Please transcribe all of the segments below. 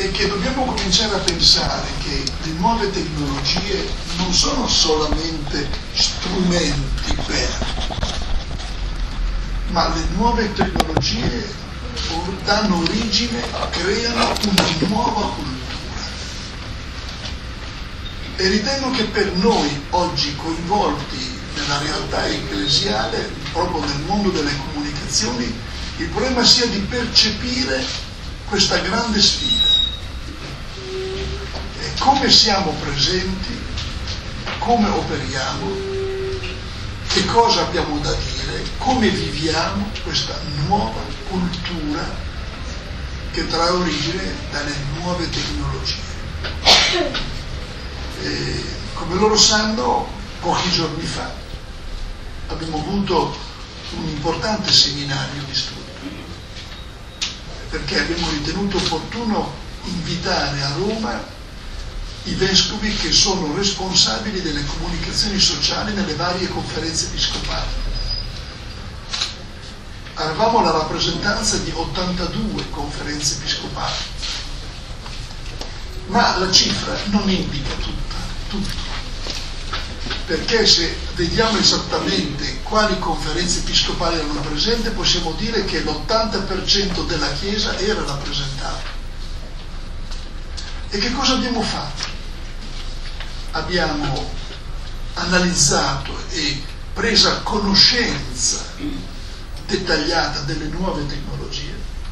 è che dobbiamo cominciare a pensare che le nuove tecnologie non sono solamente strumenti ma le nuove tecnologie danno origine, creano una nuova cultura. E ritengo che per noi oggi coinvolti nella realtà ecclesiale, proprio nel mondo delle comunicazioni, il problema sia di percepire questa grande sfida. E come siamo presenti, come operiamo, che cosa abbiamo da dire, come viviamo questa nuova cultura che trae origine dalle nuove tecnologie. E, come loro sanno, pochi giorni fa abbiamo avuto un importante seminario di studio, perché abbiamo ritenuto opportuno invitare a Roma i vescovi che sono responsabili delle comunicazioni sociali nelle varie conferenze episcopali. Avevamo la rappresentanza di 82 conferenze episcopali, ma la cifra non indica tutto, perché se vediamo esattamente quali conferenze episcopali erano presenti, possiamo dire che l'80% della Chiesa era rappresentata. E che cosa abbiamo fatto? Abbiamo analizzato e presa conoscenza dettagliata delle nuove tecnologie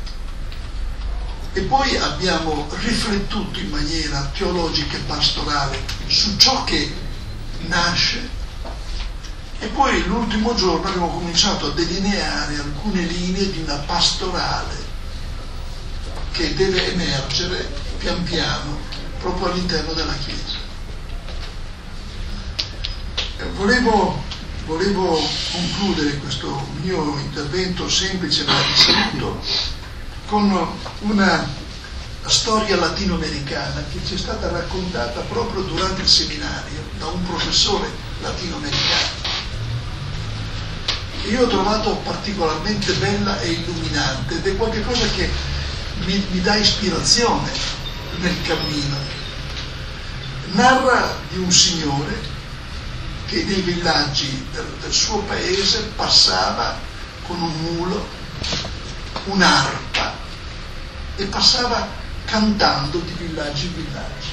e poi abbiamo riflettuto in maniera teologica e pastorale su ciò che nasce, e poi l'ultimo giorno abbiamo cominciato a delineare alcune linee di una pastorale che deve emergere pian piano proprio all'interno della Chiesa. Volevo concludere questo mio intervento semplice ma di saluto con una storia latinoamericana che ci è stata raccontata proprio durante il seminario da un professore latinoamericano. Io ho trovato particolarmente bella e illuminante ed è qualcosa che mi dà ispirazione nel cammino. Narra di un signore che nei villaggi del suo paese passava con un mulo, un'arpa, e passava cantando di villaggio in villaggio.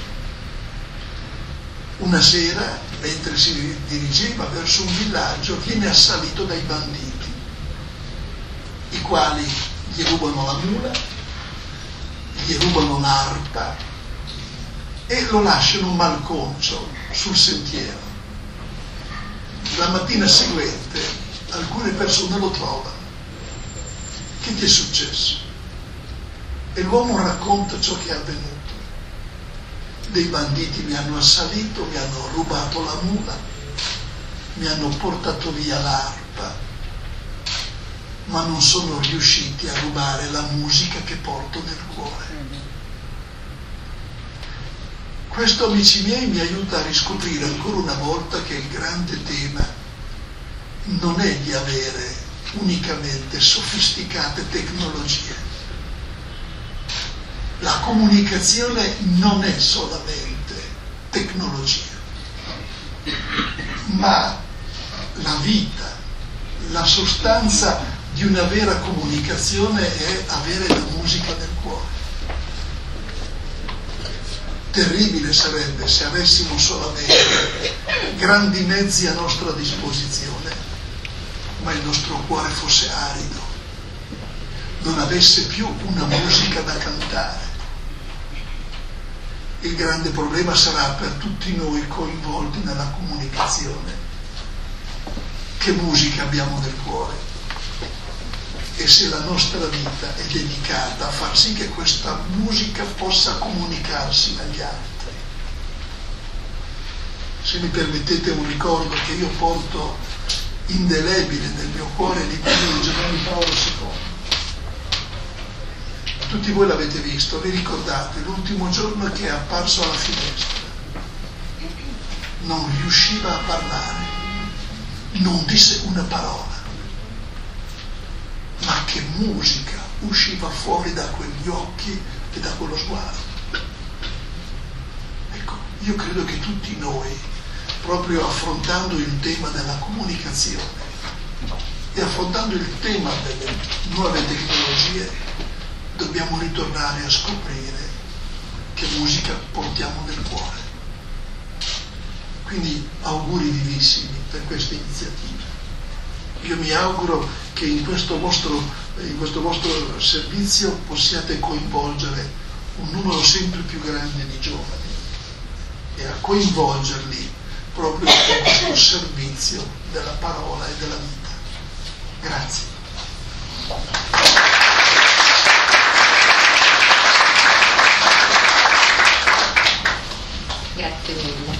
Una sera, mentre si dirigeva verso un villaggio, viene assalito dai banditi, i quali gli rubano la mula, gli rubano l'arpa e lo lasciano malconcio sul sentiero. La mattina seguente alcune persone lo trovano. Che ti è successo? E l'uomo racconta ciò che è avvenuto. Dei banditi mi hanno assalito, mi hanno rubato la mula, mi hanno portato via l'arpa, ma non sono riusciti a rubare la musica che porto nel cuore. Questo, amici miei, mi aiuta a riscoprire ancora una volta che il grande tema non è di avere unicamente sofisticate tecnologie. La comunicazione non è solamente tecnologia, ma la vita, la sostanza di una vera comunicazione è avere la musica nel cuore. Terribile sarebbe se avessimo solamente grandi mezzi a nostra disposizione, ma il nostro cuore fosse arido, non avesse più una musica da cantare. Il grande problema sarà per tutti noi coinvolti nella comunicazione: che musica abbiamo nel cuore e se la nostra vita è dedicata a far sì che questa musica possa comunicarsi agli altri. Se mi permettete un ricordo che io porto indelebile nel mio cuore di quello di Giovanni Paolo II. Tutti voi l'avete visto, vi ricordate l'ultimo giorno che è apparso alla finestra, non riusciva a parlare, non disse una parola, ma che musica usciva fuori da quegli occhi e da quello sguardo. Ecco, io credo che tutti noi, proprio affrontando il tema della comunicazione e affrontando il tema delle nuove tecnologie, dobbiamo ritornare a scoprire che musica portiamo nel cuore. Quindi auguri vivissimi per questa iniziativa. Io mi auguro che in questo vostro servizio possiate coinvolgere un numero sempre più grande di giovani e a coinvolgerli proprio in questo servizio della parola e della vita. Grazie. Grazie mille.